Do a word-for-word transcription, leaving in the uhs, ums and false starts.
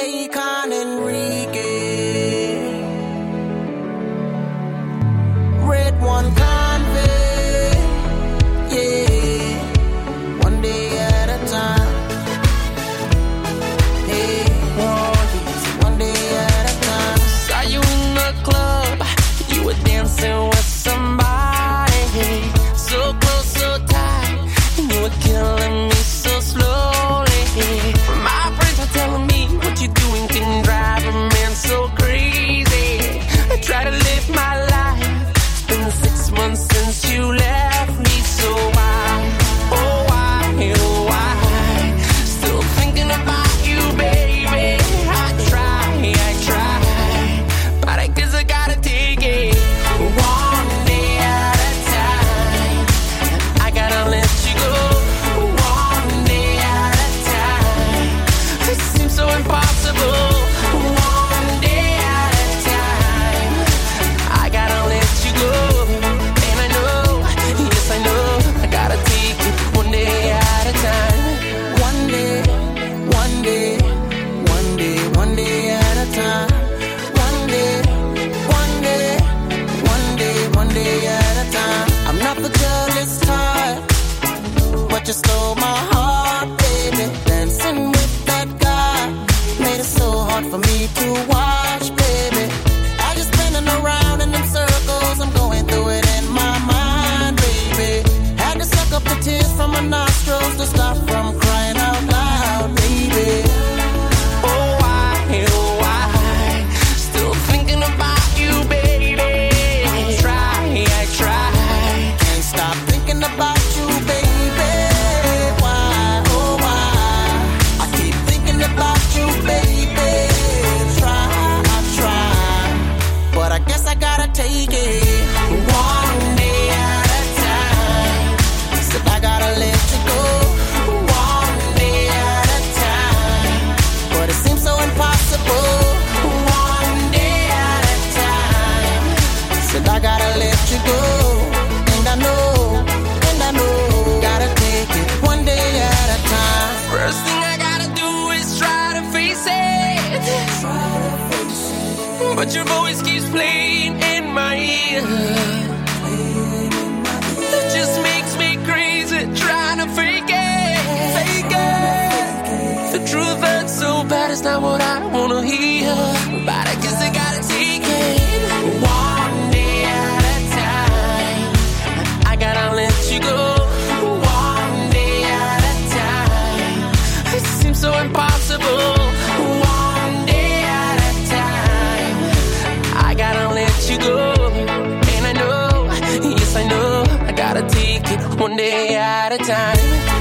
Akon Enrique. Red one convey, yeah, one day at a time. Hey, oh, one day at a time. Saw you in the club, you were dancing with somebody, so close, so tight, and you were killing me so slowly. My friends are telling me what you're doing can drive a man so crazy. I try to live my life. It's been six months since you left me, so why, oh why, oh why? Still thinking about you, baby. I try, I try, but I guess I gotta take it one day at a time. I gotta let you go one day at a time. It seems so impossible. One day at a time. I gotta let you go, and I know, yes I know, I gotta take it one day at a time. One day, one day, one day, one day at a time. One day, one day, one day, one day at a time. I'm not the jealous type, but you stole my heart, baby. Dancing with that guy made it so hard for me to watch, baby. I just spinning around in them circles, I'm going through it in my mind, baby. Had to suck up the tears from my nostrils to stop from crying out loud, baby. Oh why, oh why? Still thinking about you, baby. I try, I try, can't stop thinking about you, baby. Why, oh why? I keep thinking about you, baby. Try, I try, but I guess I gotta take it one day at a time. Said I gotta let you go one day at a time, but it seems so impossible. One day at a time. Said I gotta let you go, and I know, and I know, gotta take it one day at a time. First thing I gotta do is try to face it, but your voice keeps playing in my ear. It just makes me crazy trying to fake it, fake it. The truth hurts so bad, it's not what I wanna hear, but I guess I gotta take it one day at a time. I gotta let you go one day at a time. It seems so impossible. One day at a time. I gotta let you go, and I know, yes I know, I gotta take it one day at a time.